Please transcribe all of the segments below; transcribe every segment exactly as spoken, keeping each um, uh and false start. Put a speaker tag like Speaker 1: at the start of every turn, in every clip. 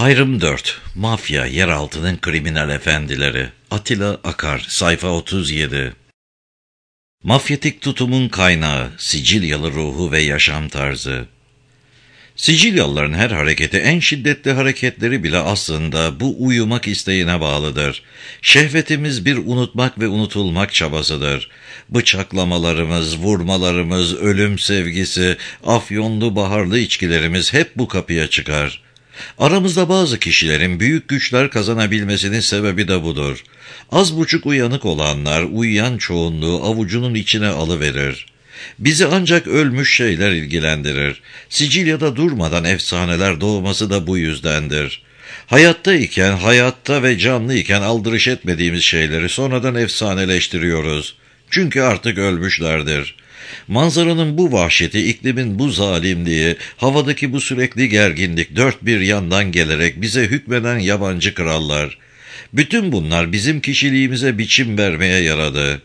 Speaker 1: Ayrım dört. Mafya, yeraltının kriminal efendileri. Atilla Akar, sayfa otuz yedi. Mafyatik tutumun kaynağı, Sicilyalı ruhu ve yaşam tarzı. Sicilyalıların her hareketi, en şiddetli hareketleri bile aslında bu uyumak isteğine bağlıdır. Şehvetimiz bir unutmak ve unutulmak çabasıdır. Bıçaklamalarımız, vurmalarımız, ölüm sevgisi, afyonlu baharlı içkilerimiz hep bu kapıya çıkar. Aramızda bazı kişilerin büyük güçler kazanabilmesinin sebebi de budur. Az buçuk uyanık olanlar uyuyan çoğunluğu avucunun içine alıverir. Bizi ancak ölmüş şeyler ilgilendirir. Sicilya'da durmadan efsaneler doğması da bu yüzdendir. Hayattayken, hayatta ve canlıyken aldırış etmediğimiz şeyleri sonradan efsaneleştiriyoruz. Çünkü artık ölmüşlerdir. Manzaranın bu vahşeti, iklimin bu zalimliği, havadaki bu sürekli gerginlik dört bir yandan gelerek bize hükmeden yabancı krallar. Bütün bunlar bizim kişiliğimize biçim vermeye yaradı.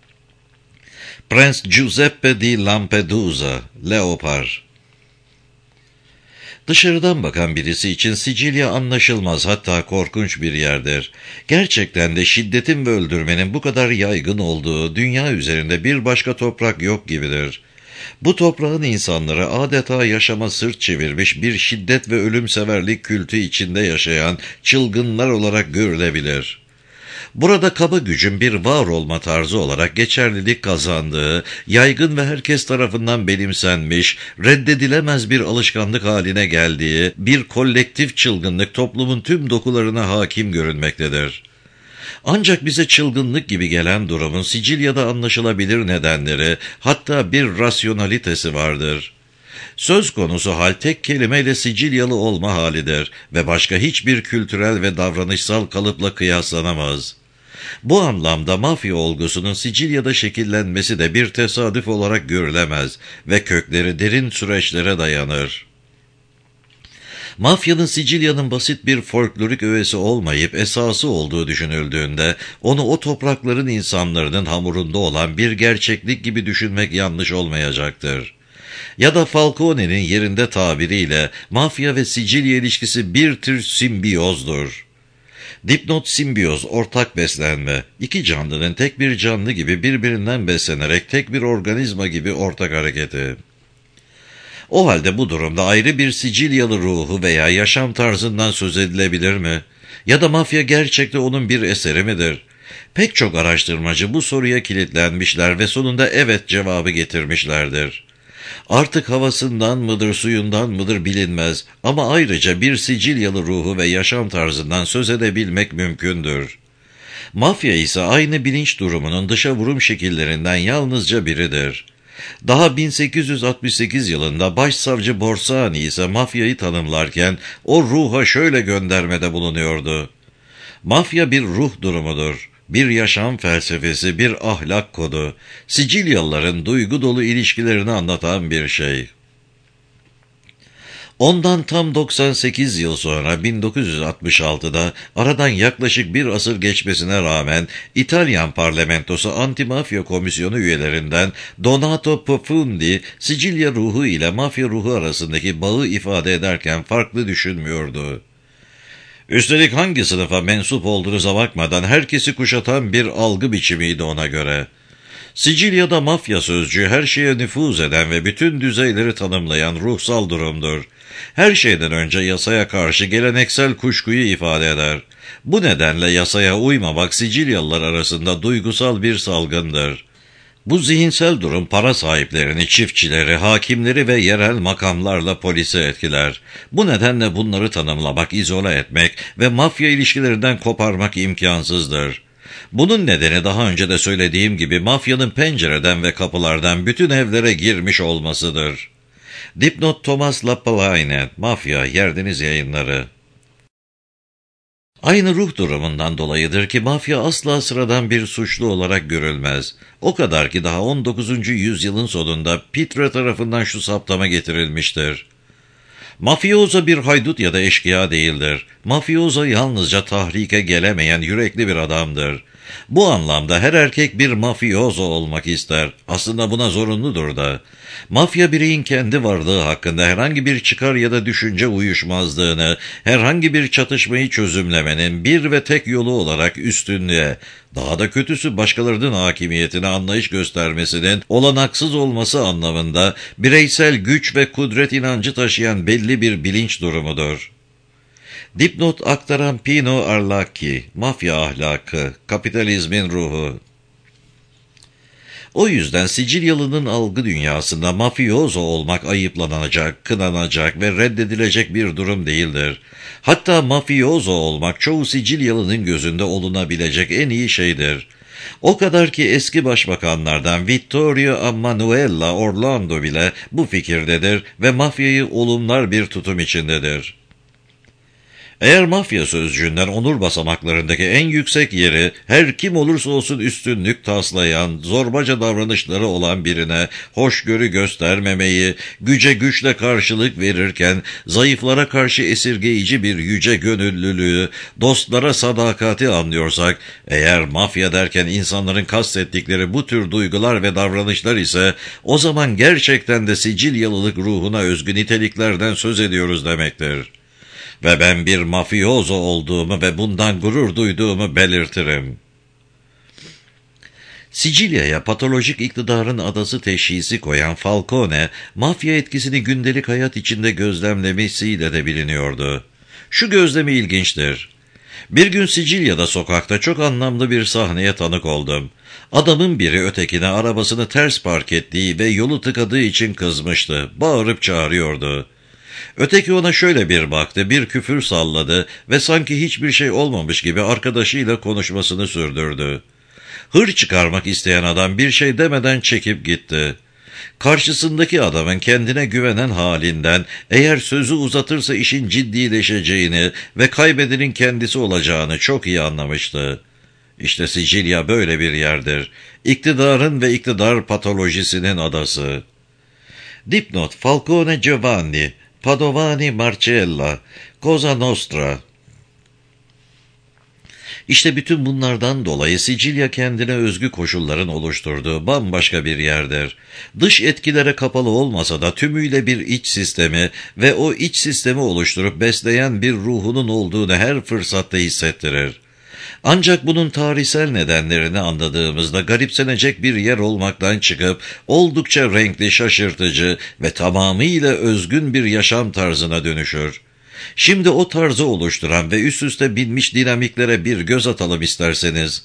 Speaker 1: Prens Giuseppe di Lampedusa, Leopar. Dışarıdan bakan birisi için Sicilya anlaşılmaz, hatta korkunç bir yerdir. Gerçekten de şiddetin ve öldürmenin bu kadar yaygın olduğu dünya üzerinde bir başka toprak yok gibidir. Bu toprağın insanları adeta yaşama sırt çevirmiş bir şiddet ve ölümseverlik kültü içinde yaşayan çılgınlar olarak görülebilir. Burada kaba gücün bir var olma tarzı olarak geçerlilik kazandığı, yaygın ve herkes tarafından benimsenmiş, reddedilemez bir alışkanlık haline geldiği bir kolektif çılgınlık toplumun tüm dokularına hakim görünmektedir. Ancak bize çılgınlık gibi gelen durumun Sicilya'da anlaşılabilir nedenleri, hatta bir rasyonalitesi vardır. Söz konusu hal tek kelimeyle Sicilyalı olma halidir ve başka hiçbir kültürel ve davranışsal kalıpla kıyaslanamaz. Bu anlamda mafya olgusunun Sicilya'da şekillenmesi de bir tesadüf olarak görülemez ve kökleri derin süreçlere dayanır. Mafyanın Sicilya'nın basit bir folklorik öğesi olmayıp esası olduğu düşünüldüğünde, onu o toprakların insanların hamurunda olan bir gerçeklik gibi düşünmek yanlış olmayacaktır. Ya da Falcone'nin yerinde tabiriyle, mafya ve Sicilya ilişkisi bir tür simbiyozdur. Dipnot simbiyoz, ortak beslenme, iki canlının tek bir canlı gibi birbirinden beslenerek tek bir organizma gibi ortak hareketi. O halde bu durumda ayrı bir Sicilyalı ruhu veya yaşam tarzından söz edilebilir mi? Ya da mafya gerçekte onun bir eseri midir? Pek çok araştırmacı bu soruya kilitlenmişler ve sonunda evet cevabı getirmişlerdir. Artık havasından mıdır, suyundan mıdır bilinmez ama ayrıca bir Sicilyalı ruhu ve yaşam tarzından söz edebilmek mümkündür. Mafya ise aynı bilinç durumunun dışa vurum şekillerinden yalnızca biridir. Daha bin sekiz yüz altmış sekiz yılında Başsavcı Borsani ise mafyayı tanımlarken o ruha şöyle göndermede bulunuyordu. Mafya bir ruh durumudur. Bir yaşam felsefesi, bir ahlak kodu, Sicilyalıların duygu dolu ilişkilerini anlatan bir şey. Ondan tam doksan sekiz yıl sonra bin dokuz yüz altmış altıda aradan yaklaşık bir asır geçmesine rağmen İtalyan parlamentosu Antimafya Komisyonu üyelerinden Donato Profundi, Sicilya ruhu ile mafya ruhu arasındaki bağı ifade ederken farklı düşünmüyordu. Üstelik hangi sınıfa mensup olduğunuza bakmadan herkesi kuşatan bir algı biçimiydi ona göre. Sicilya'da mafya sözcüğü her şeye nüfuz eden ve bütün düzeyleri tanımlayan ruhsal durumdur. Her şeyden önce yasaya karşı geleneksel kuşkuyu ifade eder. Bu nedenle yasaya uymamak Sicilyalılar arasında duygusal bir salgındır. Bu zihinsel durum para sahiplerini, çiftçileri, hakimleri ve yerel makamlarla polisi etkiler. Bu nedenle bunları tanımlamak, izole etmek ve mafya ilişkilerinden koparmak imkansızdır. Bunun nedeni daha önce de söylediğim gibi mafyanın pencereden ve kapılardan bütün evlere girmiş olmasıdır. Dipnot Thomas Lapalainen, Mafya, Yerdeniz Yayınları. Aynı ruh durumundan dolayıdır ki mafya asla sıradan bir suçlu olarak görülmez. O kadar ki daha on dokuzuncu yüzyılın sonunda Pitre tarafından şu saptama getirilmiştir. Mafiozo bir haydut ya da eşkıya değildir. Mafiozo yalnızca tahrike gelemeyen yürekli bir adamdır. Bu anlamda her erkek bir mafiozo olmak ister. Aslında buna zorunludur da. Mafya bireyin kendi varlığı hakkında herhangi bir çıkar ya da düşünce uyuşmazlığını, herhangi bir çatışmayı çözümlemenin bir ve tek yolu olarak üstünlüğe, daha da kötüsü başkalarının hakimiyetine anlayış göstermesinin olanaksız olması anlamında bireysel güç ve kudret inancı taşıyan belli bir bilinç durumudur. Dipnot aktaran Pino Arlacchi, Mafya Ahlakı, Kapitalizmin Ruhu. O yüzden Sicilyalı'nın algı dünyasında mafiozo olmak ayıplanacak, kınanacak ve reddedilecek bir durum değildir. Hatta mafiozo olmak çoğu Sicilyalı'nın gözünde olunabilecek en iyi şeydir. O kadar ki eski başbakanlardan Vittorio Emanuele Orlando bile bu fikirdedir ve mafyayı olumlar bir tutum içindedir. Eğer mafya sözcüğünden onur basamaklarındaki en yüksek yeri her kim olursa olsun üstünlük taslayan, zorbaca davranışları olan birine hoşgörü göstermemeyi, güce güçle karşılık verirken zayıflara karşı esirgeyici bir yüce gönüllülüğü, dostlara sadakati anlıyorsak, eğer mafya derken insanların kastettikleri bu tür duygular ve davranışlar ise o zaman gerçekten de Sicilyalılık ruhuna özgü niteliklerden söz ediyoruz demektir. Ve ben bir mafiozo olduğumu ve bundan gurur duyduğumu belirtirim. Sicilya'ya patolojik iktidarın adası teşhisi koyan Falcone, mafya etkisini gündelik hayat içinde gözlemlemesiyle de biliniyordu. Şu gözlemi ilginçtir. Bir gün Sicilya'da sokakta çok anlamlı bir sahneye tanık oldum. Adamın biri ötekine arabasını ters park ettiği ve yolu tıkadığı için kızmıştı. Bağırıp çağırıyordu. Öteki ona şöyle bir baktı, bir küfür salladı ve sanki hiçbir şey olmamış gibi arkadaşıyla konuşmasını sürdürdü. Hır çıkarmak isteyen adam bir şey demeden çekip gitti. Karşısındaki adamın kendine güvenen halinden eğer sözü uzatırsa işin ciddileşeceğini ve kaybedenin kendisi olacağını çok iyi anlamıştı. İşte Sicilya böyle bir yerdir. İktidarın ve iktidar patolojisinin adası. Dipnot Falcone Giovanni, Padovani Marcella, Cosa Nostra. İşte bütün bunlardan dolayı Sicilya kendine özgü koşulların oluşturduğu bambaşka bir yerdir. Dış etkilere kapalı olmasa da tümüyle bir iç sistemi ve o iç sistemi oluşturup besleyen bir ruhunun olduğunu her fırsatta hissettirir. Ancak bunun tarihsel nedenlerini anladığımızda garipsenecek bir yer olmaktan çıkıp oldukça renkli, şaşırtıcı ve tamamıyla özgün bir yaşam tarzına dönüşür. Şimdi o tarzı oluşturan ve üst üste binmiş dinamiklere bir göz atalım isterseniz.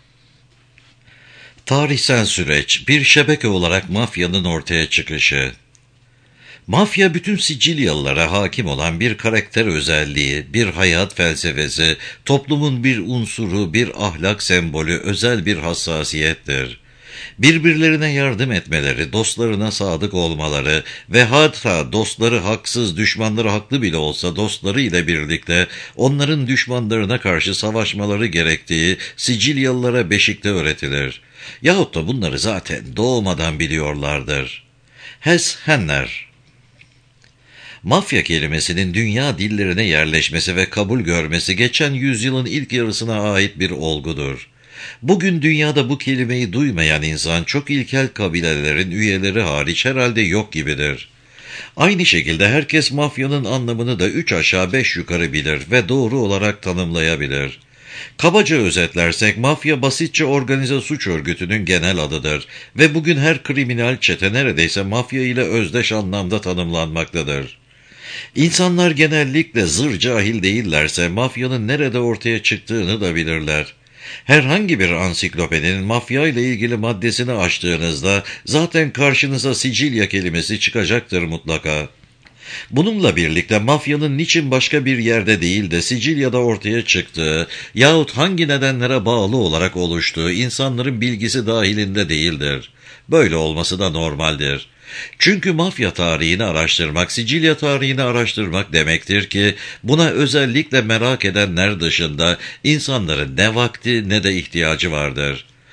Speaker 1: Tarihsel süreç, bir şebeke olarak mafyanın ortaya çıkışı. Mafya bütün Sicilyalılara hakim olan bir karakter özelliği, bir hayat felsefesi, toplumun bir unsuru, bir ahlak sembolü, özel bir hassasiyettir. Birbirlerine yardım etmeleri, dostlarına sadık olmaları ve hatta dostları haksız, düşmanları haklı bile olsa dostları ile birlikte onların düşmanlarına karşı savaşmaları gerektiği Sicilyalılara beşikte öğretilir. Yahut da bunları zaten doğmadan biliyorlardır. Hes Henner. Mafya kelimesinin dünya dillerine yerleşmesi ve kabul görmesi geçen yüzyılın ilk yarısına ait bir olgudur. Bugün dünyada bu kelimeyi duymayan insan çok ilkel kabilelerin üyeleri hariç herhalde yok gibidir. Aynı şekilde herkes mafyanın anlamını da üç aşağı beş yukarı bilir ve doğru olarak tanımlayabilir. Kabaca özetlersek mafya basitçe organize suç örgütünün genel adıdır ve bugün her kriminal çete neredeyse mafya ile özdeş anlamda tanımlanmaktadır. İnsanlar genellikle zır cahil değillerse mafyanın nerede ortaya çıktığını da bilirler. Herhangi bir ansiklopedinin mafya ile ilgili maddesini açtığınızda zaten karşınıza Sicilya kelimesi çıkacaktır mutlaka. Bununla birlikte mafyanın niçin başka bir yerde değil de Sicilya'da ortaya çıktığı yahut hangi nedenlere bağlı olarak oluştuğu insanların bilgisi dahilinde değildir. Böyle olması da normaldir. Çünkü mafya tarihini araştırmak, Sicilya tarihini araştırmak demektir ki buna özellikle merak edenler dışında insanların ne vakti ne de ihtiyacı vardır.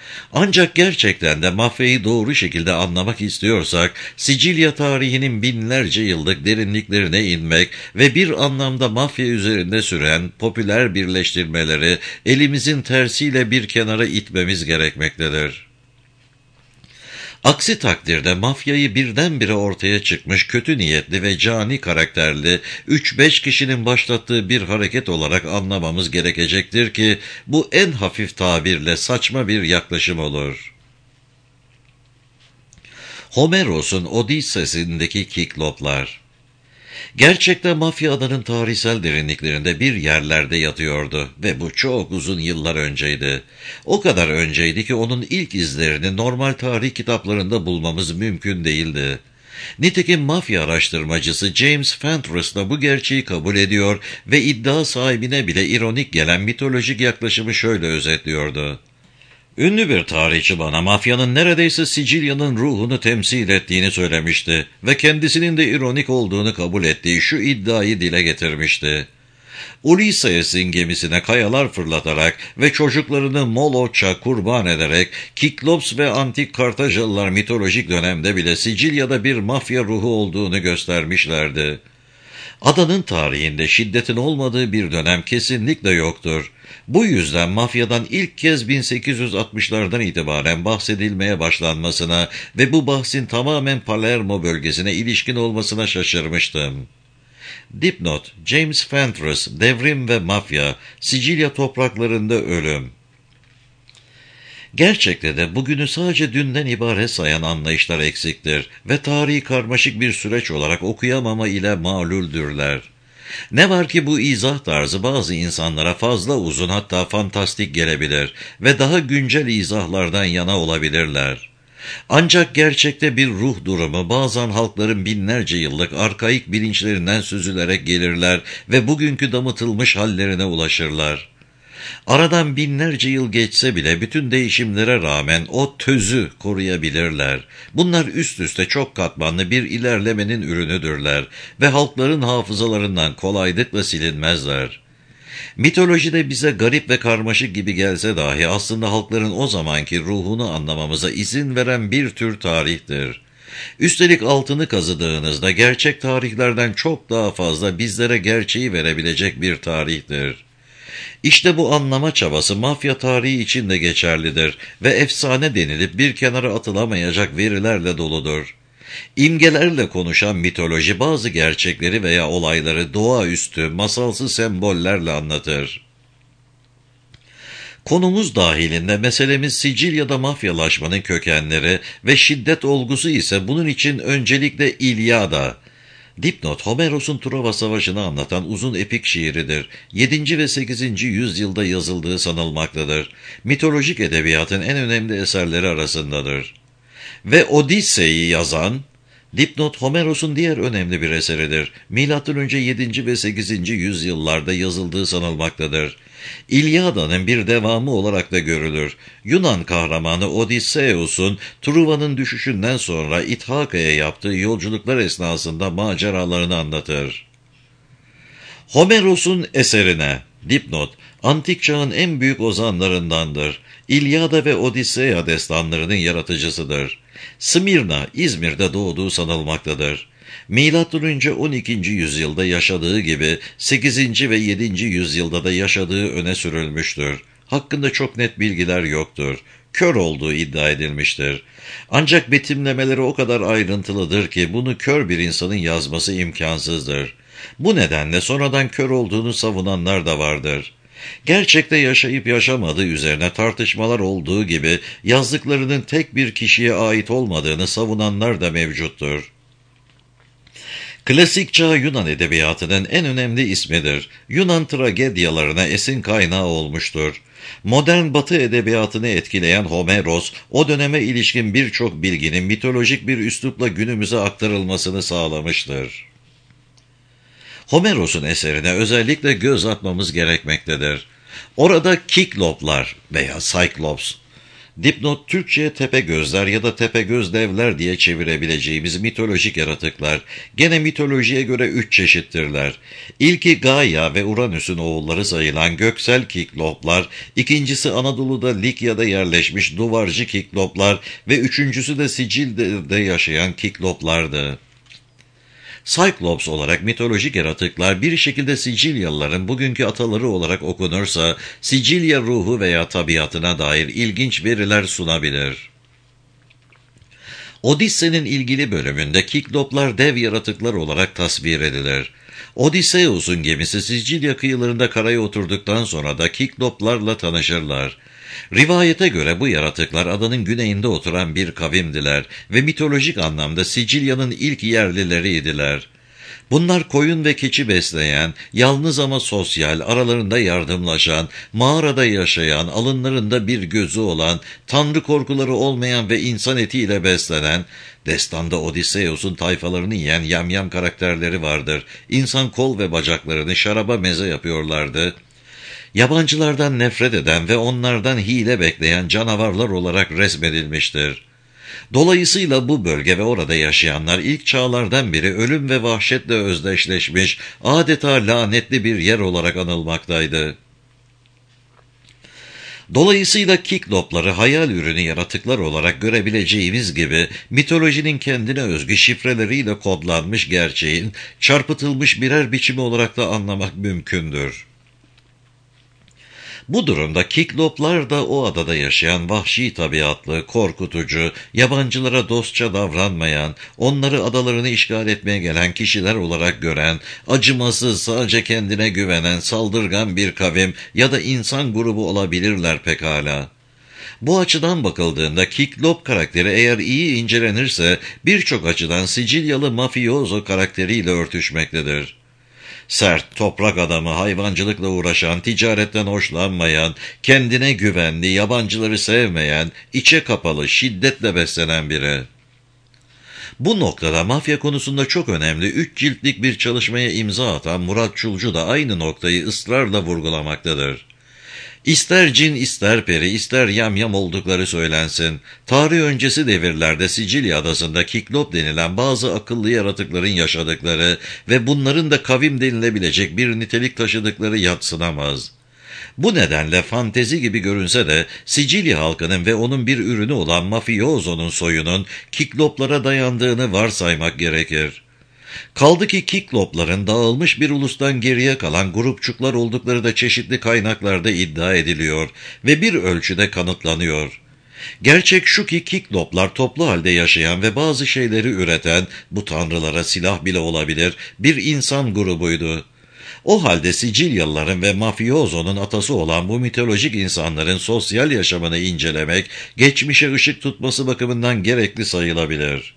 Speaker 1: Ancak gerçekten de mafyayı doğru şekilde anlamak istiyorsak, Sicilya tarihinin binlerce yıllık derinliklerine inmek ve bir anlamda mafya üzerinde süren popüler birleştirmeleri elimizin tersiyle bir kenara itmemiz gerekmektedir. Aksi takdirde mafyayı birdenbire ortaya çıkmış kötü niyetli ve cani karakterli üç beş kişinin başlattığı bir hareket olarak anlamamız gerekecektir ki bu en hafif tabirle saçma bir yaklaşım olur. Homeros'un Odysseus'indeki Kikloplar. Gerçekten mafya adanın tarihsel derinliklerinde bir yerlerde yatıyordu ve bu çok uzun yıllar önceydi. O kadar önceydi ki onun ilk izlerini normal tarih kitaplarında bulmamız mümkün değildi. Nitekim mafya araştırmacısı James Fentress da bu gerçeği kabul ediyor ve iddia sahibine bile ironik gelen mitolojik yaklaşımı şöyle özetliyordu. Ünlü bir tarihçi bana mafyanın neredeyse Sicilya'nın ruhunu temsil ettiğini söylemişti ve kendisinin de ironik olduğunu kabul ettiği şu iddiayı dile getirmişti. Ulyses'in gemisine kayalar fırlatarak ve çocuklarını Moloch'a kurban ederek Kiklops ve antik Kartacalılar mitolojik dönemde bile Sicilya'da bir mafya ruhu olduğunu göstermişlerdi. Adanın tarihinde şiddetin olmadığı bir dönem kesinlikle yoktur. Bu yüzden mafyadan ilk kez bin sekiz yüz altmışlardan itibaren bahsedilmeye başlanmasına ve bu bahsin tamamen Palermo bölgesine ilişkin olmasına şaşırmıştım. Dipnot: James Fentress, Devrim ve Mafya, Sicilya topraklarında ölüm. Gerçekte de bugünü sadece dünden ibaret sayan anlayışlar eksiktir ve tarihi karmaşık bir süreç olarak okuyamama ile mağluldürler. Ne var ki bu izah tarzı bazı insanlara fazla uzun hatta fantastik gelebilir ve daha güncel izahlardan yana olabilirler. Ancak gerçekte bir ruh durumu bazen halkların binlerce yıllık arkaik bilinçlerinden süzülerek gelirler ve bugünkü damıtılmış hallerine ulaşırlar. Aradan binlerce yıl geçse bile bütün değişimlere rağmen o tözü koruyabilirler. Bunlar üst üste çok katmanlı bir ilerlemenin ürünüdürler ve halkların hafızalarından kolaylıkla silinmezler. Mitolojide bize garip ve karmaşık gibi gelse dahi aslında halkların o zamanki ruhunu anlamamıza izin veren bir tür tarihtir. Üstelik altını kazıdığınızda gerçek tarihlerden çok daha fazla bizlere gerçeği verebilecek bir tarihtir. İşte bu anlama çabası mafya tarihi için de geçerlidir ve efsane denilip bir kenara atılamayacak verilerle doludur. İmgelerle konuşan mitoloji bazı gerçekleri veya olayları doğaüstü, masalsı sembollerle anlatır. Konumuz dahilinde meselemiz Sicilya'da mafyalaşmanın kökenleri ve şiddet olgusu ise bunun için öncelikle İlyada. Dipnot: Homeros'un Truva Savaşı'nı anlatan uzun epik şiiridir. yedinci ve sekizinci yüzyılda yazıldığı sanılmaktadır. Mitolojik edebiyatın en önemli eserleri arasındadır. Ve Odissey'i yazan, dipnot Homeros'un diğer önemli bir eseridir. Milattan önce yedinci ve sekizinci yüzyıllarda yazıldığı sanılmaktadır. İlyada'nın bir devamı olarak da görülür. Yunan kahramanı Odysseus'un Truva'nın düşüşünden sonra İthaka'ya yaptığı yolculuklar esnasında maceralarını anlatır. Homeros'un eserine, dipnot, antik çağın en büyük ozanlarındandır. İlyada ve Odisseya destanlarının yaratıcısıdır. Smyrna, İzmir'de doğduğu sanılmaktadır. Milattan önce on ikinci yüzyılda yaşadığı gibi sekizinci ve yedinci yüzyılda da yaşadığı öne sürülmüştür. Hakkında çok net bilgiler yoktur. Kör olduğu iddia edilmiştir. Ancak betimlemeleri o kadar ayrıntılıdır ki bunu kör bir insanın yazması imkansızdır. Bu nedenle sonradan kör olduğunu savunanlar da vardır. Gerçekte yaşayıp yaşamadığı üzerine tartışmalar olduğu gibi yazdıklarının tek bir kişiye ait olmadığını savunanlar da mevcuttur. Klasik çağ Yunan edebiyatının en önemli ismidir. Yunan tragedyalarına esin kaynağı olmuştur. Modern Batı edebiyatını etkileyen Homeros, o döneme ilişkin birçok bilginin mitolojik bir üslupla günümüze aktarılmasını sağlamıştır. Homeros'un eserine özellikle göz atmamız gerekmektedir. Orada Kikloplar veya Cyclops Dipnot, Türkçe'ye Tepegözler ya da Tepegöz devler diye çevirebileceğimiz mitolojik yaratıklar, gene mitolojiye göre üç çeşittirler. İlki Gaia ve Uranüs'ün oğulları sayılan göksel kikloplar, ikincisi Anadolu'da Likya'da yerleşmiş duvarcı kikloplar ve üçüncüsü de Sicil'de yaşayan kikloplardı. Cyclops olarak mitolojik yaratıklar bir şekilde Sicilyalıların bugünkü ataları olarak okunursa, Sicilya ruhu veya tabiatına dair ilginç veriler sunabilir. Odisse'nin ilgili bölümünde kikloplar dev yaratıklar olarak tasvir edilir. Odysseus'un gemisi Sicilya kıyılarında karaya oturduktan sonra da kikloplarla tanışırlar. Rivayete göre bu yaratıklar adanın güneyinde oturan bir kavimdiler ve mitolojik anlamda Sicilya'nın ilk yerlileriydiler. Bunlar koyun ve keçi besleyen, yalnız ama sosyal, aralarında yardımlaşan, mağarada yaşayan, alınlarında bir gözü olan, tanrı korkuları olmayan ve insan etiyle beslenen, destanda Odysseus'un tayfalarını yiyen yamyam karakterleri vardır. İnsan kol ve bacaklarını şaraba meze yapıyorlardı. Yabancılardan nefret eden ve onlardan hile bekleyen canavarlar olarak resmedilmiştir. Dolayısıyla bu bölge ve orada yaşayanlar ilk çağlardan beri ölüm ve vahşetle özdeşleşmiş, adeta lanetli bir yer olarak anılmaktaydı. Dolayısıyla kiklopları hayal ürünü yaratıklar olarak görebileceğimiz gibi mitolojinin kendine özgü şifreleriyle kodlanmış gerçeğin çarpıtılmış birer biçimi olarak da anlamak mümkündür. Bu durumda kikloplar da o adada yaşayan vahşi tabiatlı, korkutucu, yabancılara dostça davranmayan, onları adalarını işgal etmeye gelen kişiler olarak gören, acımasız, sadece kendine güvenen, saldırgan bir kavim ya da insan grubu olabilirler pekala. Bu açıdan bakıldığında kiklop karakteri eğer iyi incelenirse birçok açıdan Sicilyalı mafiozo karakteriyle örtüşmektedir. Sert, toprak adamı, hayvancılıkla uğraşan, ticaretten hoşlanmayan, kendine güvenli, yabancıları sevmeyen, içe kapalı, şiddetle beslenen biri. Bu noktada mafya konusunda çok önemli üç ciltlik bir çalışmaya imza atan Murat Çulcu da aynı noktayı ısrarla vurgulamaktadır. İster cin, ister peri, ister yamyam oldukları söylensin, tarih öncesi devirlerde Sicilya adasında kiklop denilen bazı akıllı yaratıkların yaşadıkları ve bunların da kavim denilebilecek bir nitelik taşıdıkları yadsınamaz. Bu nedenle fantezi gibi görünse de Sicilya halkının ve onun bir ürünü olan mafiyozonun soyunun kikloplara dayandığını varsaymak gerekir. Kaldı ki kiklopların dağılmış bir ulustan geriye kalan grupçuklar oldukları da çeşitli kaynaklarda iddia ediliyor ve bir ölçüde kanıtlanıyor. Gerçek şu ki kikloplar toplu halde yaşayan ve bazı şeyleri üreten, bu tanrılara silah bile olabilir, bir insan grubuydu. O halde Sicilyalıların ve mafiyozonun atası olan bu mitolojik insanların sosyal yaşamını incelemek, geçmişe ışık tutması bakımından gerekli sayılabilir.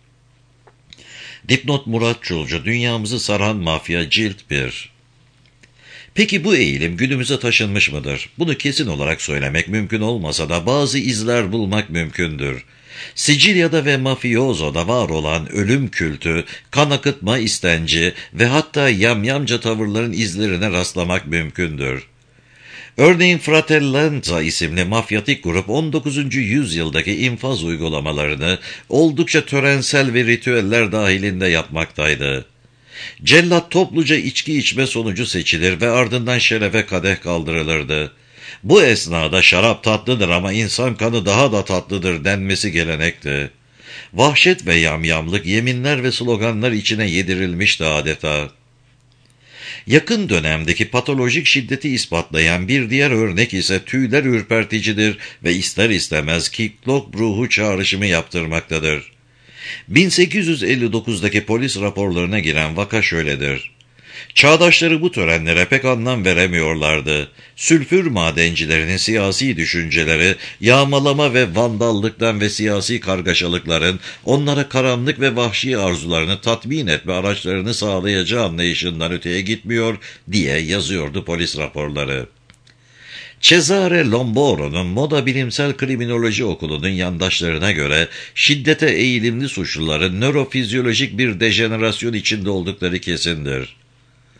Speaker 1: Dipnot Murat Çulcu, Dünyamızı Saran Mafya Cilt bir. Peki bu eğilim günümüze taşınmış mıdır? Bunu kesin olarak söylemek mümkün olmasa da bazı izler bulmak mümkündür. Sicilya'da ve mafiozo'da var olan ölüm kültü, kan akıtma istenci ve hatta yamyamca tavırların izlerine rastlamak mümkündür. Örneğin Fratellanza isimli mafyatik grup on dokuzuncu yüzyıldaki infaz uygulamalarını oldukça törensel ve ritüeller dahilinde yapmaktaydı. Cellat topluca içki içme sonucu seçilir ve ardından şerefe kadeh kaldırılırdı. Bu esnada şarap tatlıdır ama insan kanı daha da tatlıdır denmesi gelenekti. Vahşet ve yamyamlık yeminler ve sloganlar içine yedirilmişti adeta. Yakın dönemdeki patolojik şiddeti ispatlayan bir diğer örnek ise tüyler ürperticidir ve ister istemez kiklop ruhu çağrışımı yaptırmaktadır. bin sekiz yüz elli dokuzdaki polis raporlarına giren vaka şöyledir. Çağdaşları bu törenlere pek anlam veremiyorlardı. Sülfür madencilerinin siyasi düşünceleri, yağmalama ve vandallıktan ve siyasi kargaşalıkların onlara karanlık ve vahşi arzularını tatmin etme araçlarını sağlayacağı anlayışından öteye gitmiyor diye yazıyordu polis raporları. Cesare Lomboro'nun Moda Bilimsel Kriminoloji Okulu'nun yandaşlarına göre şiddete eğilimli suçluların nörofizyolojik bir dejenerasyon içinde oldukları kesindir.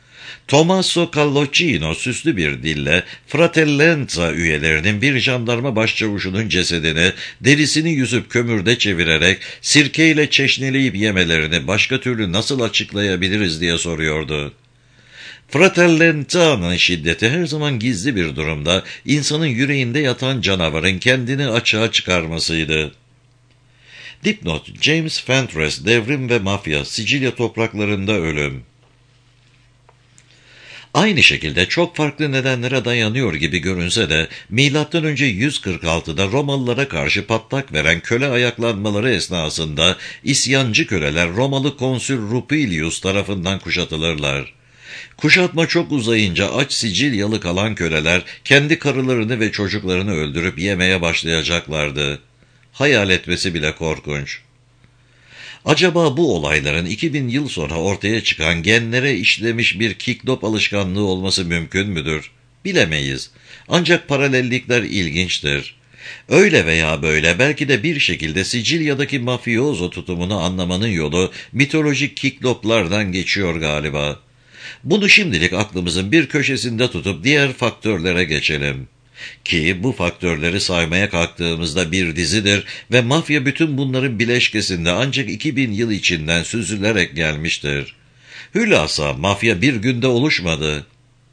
Speaker 1: Tommaso Callochino süslü bir dille Fratellanza üyelerinin bir jandarma başçavuşunun cesedini derisini yüzüp kömürde çevirerek sirkeyle çeşnileyip yemelerini başka türlü nasıl açıklayabiliriz diye soruyordu. Fratellanza'nın şiddeti her zaman gizli bir durumda insanın yüreğinde yatan canavarın kendini açığa çıkarmasıydı. Dipnot: James Fentress, Devrim ve Mafya, Sicilya Topraklarında Ölüm. Aynı şekilde çok farklı nedenlere dayanıyor gibi görünse de milattan önce yüz kırk altıda Romalılara karşı patlak veren köle ayaklanmaları esnasında isyancı köleler Romalı konsül Rupilius tarafından kuşatılırlar. Kuşatma çok uzayınca aç Sicilyalı kalan köleler kendi karılarını ve çocuklarını öldürüp yemeye başlayacaklardı. Hayal etmesi bile korkunç. Acaba bu olayların iki bin yıl sonra ortaya çıkan genlere işlemiş bir kiklop alışkanlığı olması mümkün müdür? Bilemeyiz. Ancak paralellikler ilginçtir. Öyle veya böyle belki de bir şekilde Sicilya'daki mafiozo tutumunu anlamanın yolu mitolojik kikloplardan geçiyor galiba. Bunu şimdilik aklımızın bir köşesinde tutup diğer faktörlere geçelim. Ki bu faktörleri saymaya kalktığımızda bir dizidir ve mafya bütün bunların bileşkesinde ancak iki bin yıl içinden süzülerek gelmiştir. Hülasa mafya bir günde oluşmadı.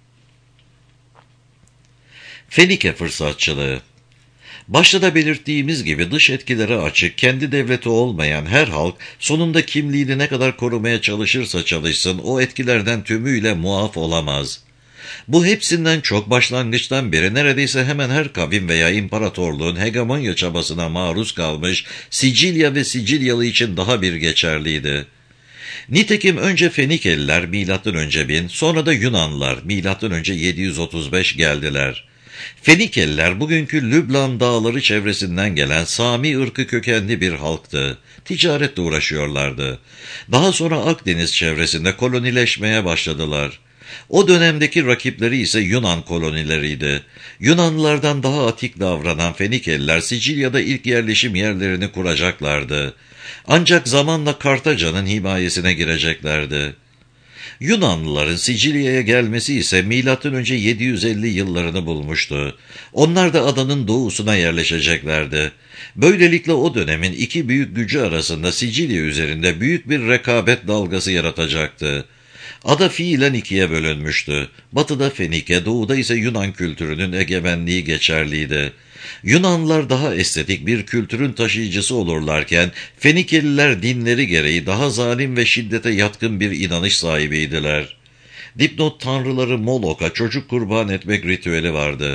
Speaker 1: Fenike fırsatçılığı. Başta da belirttiğimiz gibi dış etkilere açık, kendi devleti olmayan her halk sonunda kimliğini ne kadar korumaya çalışırsa çalışsın o etkilerden tümüyle muaf olamaz. Bu hepsinden çok başlangıçtan beri neredeyse hemen her kavim veya imparatorluğun hegemonya çabasına maruz kalmış Sicilya ve Sicilyalı için daha bir geçerliydi. Nitekim önce Fenikeliler milattan önce bin, sonra da Yunanlılar milattan önce yedi yüz otuz beş geldiler. Fenikeliler bugünkü Lübnan dağları çevresinden gelen Sami ırkı kökenli bir halktı. Ticaretle uğraşıyorlardı. Daha sonra Akdeniz çevresinde kolonileşmeye başladılar. O dönemdeki rakipleri ise Yunan kolonileriydi. Yunanlılardan daha atik davranan Fenikeliler Sicilya'da ilk yerleşim yerlerini kuracaklardı. Ancak zamanla Kartaca'nın himayesine gireceklerdi. Yunanlıların Sicilya'ya gelmesi ise milattan önce yedi yüz elli yıllarını bulmuştu. Onlar da adanın doğusuna yerleşeceklerdi. Böylelikle o dönemin iki büyük gücü arasında Sicilya üzerinde büyük bir rekabet dalgası yaratacaktı. Ada fiilen ikiye bölünmüştü. Batıda Fenike, doğuda ise Yunan kültürünün egemenliği geçerliydi. Yunanlılar daha estetik bir kültürün taşıyıcısı olurlarken, Fenikeliler dinleri gereği daha zalim ve şiddete yatkın bir inanış sahibiydiler. Dipnot: tanrıları Molok'a çocuk kurban etmek ritüeli vardı.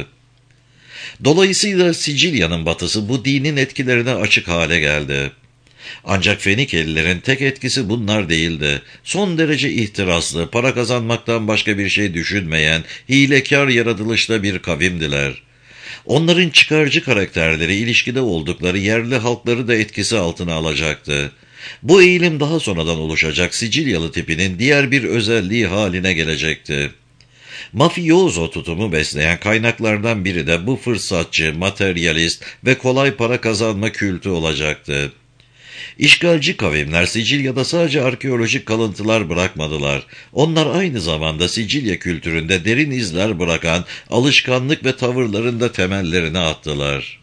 Speaker 1: Dolayısıyla Sicilya'nın batısı bu dinin etkilerine açık hale geldi. Ancak Fenikelilerin tek etkisi bunlar değildi. Son derece ihtiraslı, para kazanmaktan başka bir şey düşünmeyen, hilekâr yaratılışta bir kavimdiler. Onların çıkarcı karakterleri ilişkide oldukları yerli halkları da etkisi altına alacaktı. Bu eğilim daha sonradan oluşacak Sicilyalı tipinin diğer bir özelliği haline gelecekti. Mafiozo tutumu besleyen kaynaklardan biri de bu fırsatçı, materyalist ve kolay para kazanma kültü olacaktı. İşgalci kavimler Sicilya'da sadece arkeolojik kalıntılar bırakmadılar. Onlar aynı zamanda Sicilya kültüründe derin izler bırakan alışkanlık ve tavırlarında temellerini attılar.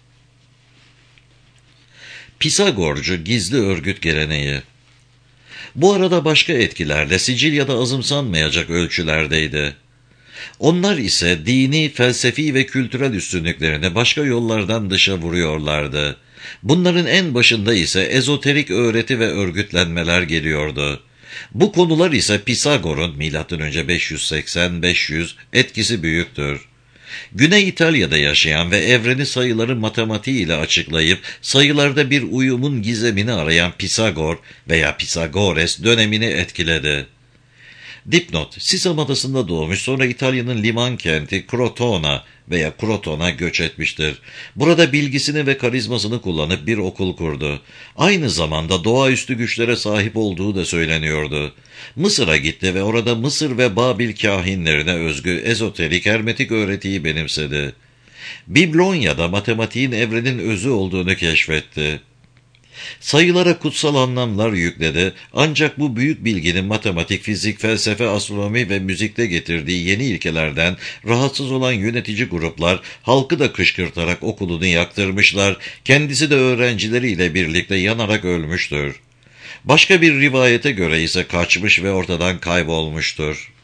Speaker 1: Pisagorcu gizli örgüt geleneği. Bu arada başka etkilerle Sicilya'da azımsanmayacak ölçülerdeydi. Onlar ise dini, felsefi ve kültürel üstünlüklerini başka yollardan dışa vuruyorlardı. Bunların en başında ise ezoterik öğreti ve örgütlenmeler geliyordu. Bu konular ise Pisagor'un milattan önce beş yüz seksen beş yüz etkisi büyüktür. Güney İtalya'da yaşayan ve evreni sayıları matematiği ile açıklayıp sayılarda bir uyumun gizemini arayan Pisagor veya Pisagores dönemini etkiledi. Dipnot: Sisam adasında doğmuş, sonra İtalya'nın liman kenti Crotona veya Croton'a göç etmiştir. Burada bilgisini ve karizmasını kullanıp bir okul kurdu. Aynı zamanda doğaüstü güçlere sahip olduğu da söyleniyordu. Mısır'a gitti ve orada Mısır ve Babil kâhinlerine özgü ezoterik hermetik öğretiyi benimsedi. Biblonya'da matematiğin evrenin özü olduğunu keşfetti. Sayılara kutsal anlamlar yükledi, ancak bu büyük bilginin matematik, fizik, felsefe, astronomi ve müzikte getirdiği yeni ilkelerden rahatsız olan yönetici gruplar halkı da kışkırtarak okulunu yaktırmışlar, kendisi de öğrencileriyle birlikte yanarak ölmüştür. Başka bir rivayete göre ise kaçmış ve ortadan kaybolmuştur.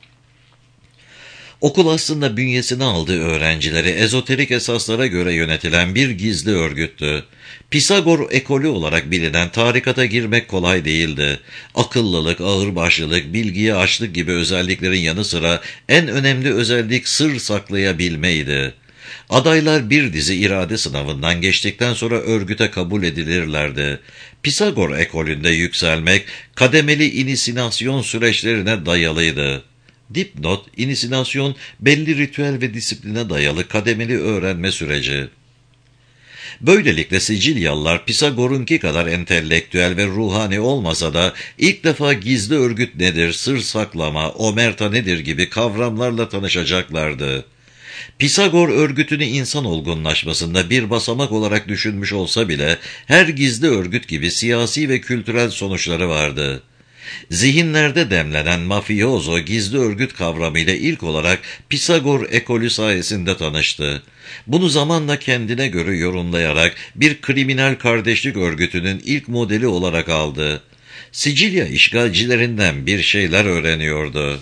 Speaker 1: Okul aslında bünyesine aldığı öğrencileri ezoterik esaslara göre yönetilen bir gizli örgüttü. Pisagor ekolü olarak bilinen tarikata girmek kolay değildi. Akıllılık, ağırbaşlılık, bilgiye açlık gibi özelliklerin yanı sıra en önemli özellik sır saklayabilmeydi. Adaylar bir dizi irade sınavından geçtikten sonra örgüte kabul edilirlerdi. Pisagor ekolünde yükselmek kademeli inisinasyon süreçlerine dayalıydı. Dipnot, inisinasyon belli ritüel ve disipline dayalı kademeli öğrenme süreci. Böylelikle Sicilyalılar Pisagor'unki kadar entelektüel ve ruhani olmasa da ilk defa gizli örgüt nedir, sır saklama, omerta nedir gibi kavramlarla tanışacaklardı. Pisagor örgütünü insan olgunlaşmasında bir basamak olarak düşünmüş olsa bile her gizli örgüt gibi siyasi ve kültürel sonuçları vardı. Zihinlerde demlenen mafiozo gizli örgüt kavramıyla ilk olarak Pisagor ekolü sayesinde tanıştı. Bunu zamanla kendine göre yorumlayarak bir kriminal kardeşlik örgütünün ilk modeli olarak aldı. Sicilya işgalcilerinden bir şeyler öğreniyordu.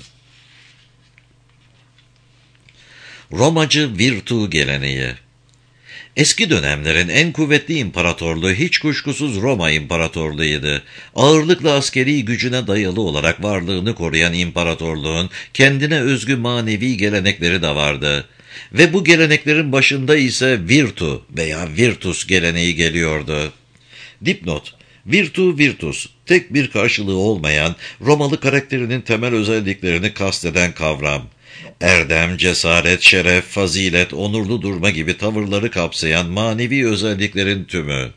Speaker 1: Romacı virtu geleneği. Eski dönemlerin en kuvvetli imparatorluğu hiç kuşkusuz Roma İmparatorluğu'ydu. Ağırlıkla askeri gücüne dayalı olarak varlığını koruyan imparatorluğun kendine özgü manevi gelenekleri de vardı. Ve bu geleneklerin başında ise virtu veya virtus geleneği geliyordu. Dipnot: Virtu virtus, tek bir karşılığı olmayan, Romalı karakterinin temel özelliklerini kasteden kavram. Erdem, cesaret, şeref, fazilet, onurlu durma gibi tavırları kapsayan manevi özelliklerin tümü.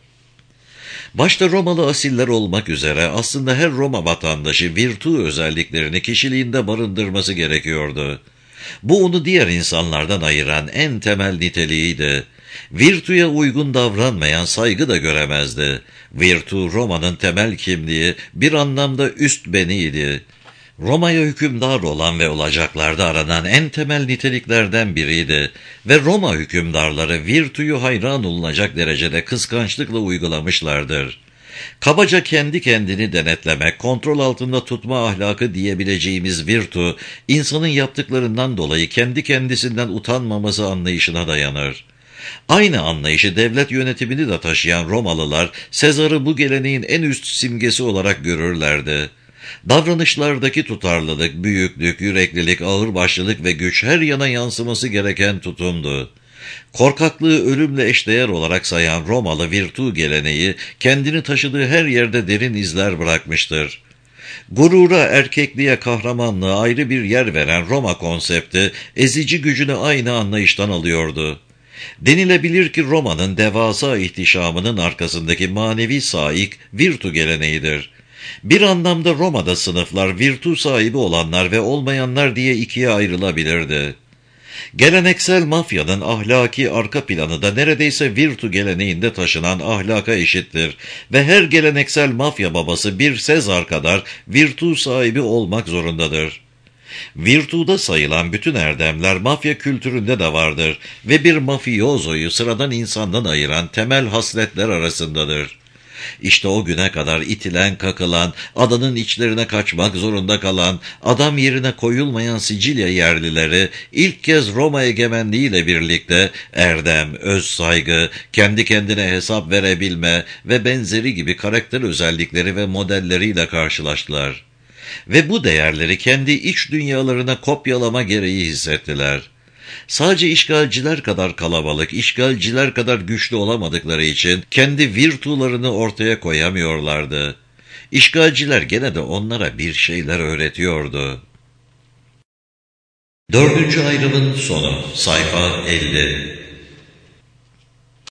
Speaker 1: Başta Romalı asiller olmak üzere aslında her Roma vatandaşı virtu özelliklerini kişiliğinde barındırması gerekiyordu. Bu onu diğer insanlardan ayıran en temel niteliğiydi. Virtuya uygun davranmayan saygı da göremezdi. Virtu Roma'nın temel kimliği, bir anlamda üst beniydi. Roma'ya hükümdar olan ve olacaklarda aranan en temel niteliklerden biriydi ve Roma hükümdarları virtüyü hayran olunacak derecede kıskançlıkla uygulamışlardır. Kabaca kendi kendini denetlemek, kontrol altında tutma ahlakı diyebileceğimiz virtü, insanın yaptıklarından dolayı kendi kendisinden utanmaması anlayışına dayanır. Aynı anlayışı devlet yönetimini de taşıyan Romalılar, Sezar'ı bu geleneğin en üst simgesi olarak görürlerdi. Davranışlardaki tutarlılık, büyüklük, yüreklilik, ağırbaşlılık ve güç her yana yansıması gereken tutumdu. Korkaklığı ölümle eşdeğer olarak sayan Romalı virtu geleneği, kendini taşıdığı her yerde derin izler bırakmıştır. Gurura, erkekliğe, kahramanlığa ayrı bir yer veren Roma konsepti, ezici gücünü aynı anlayıştan alıyordu. Denilebilir ki Roma'nın devasa ihtişamının arkasındaki manevi saik, virtu geleneğidir. Bir anlamda Roma'da sınıflar, virtu sahibi olanlar ve olmayanlar diye ikiye ayrılabilirdi. Geleneksel mafyanın ahlaki arka planı da neredeyse virtu geleneğinde taşınan ahlaka eşittir ve her geleneksel mafya babası bir Sezar kadar virtu sahibi olmak zorundadır. Virtuda sayılan bütün erdemler mafya kültüründe de vardır ve bir mafiozoyu sıradan insandan ayıran temel hasletler arasındadır. İşte o güne kadar itilen, kakılan, adanın içlerine kaçmak zorunda kalan, adam yerine koyulmayan Sicilya yerlileri ilk kez Roma egemenliğiyle birlikte erdem, öz saygı, kendi kendine hesap verebilme ve benzeri gibi karakter özellikleri ve modelleriyle karşılaştılar. Ve bu değerleri kendi iç dünyalarına kopyalama gereği hissettiler. Sadece işgalciler kadar kalabalık, işgalciler kadar güçlü olamadıkları için kendi virtularını ortaya koyamıyorlardı. İşgalciler gene de onlara bir şeyler öğretiyordu. Dördüncü ayrımın sonu, sayfa elli.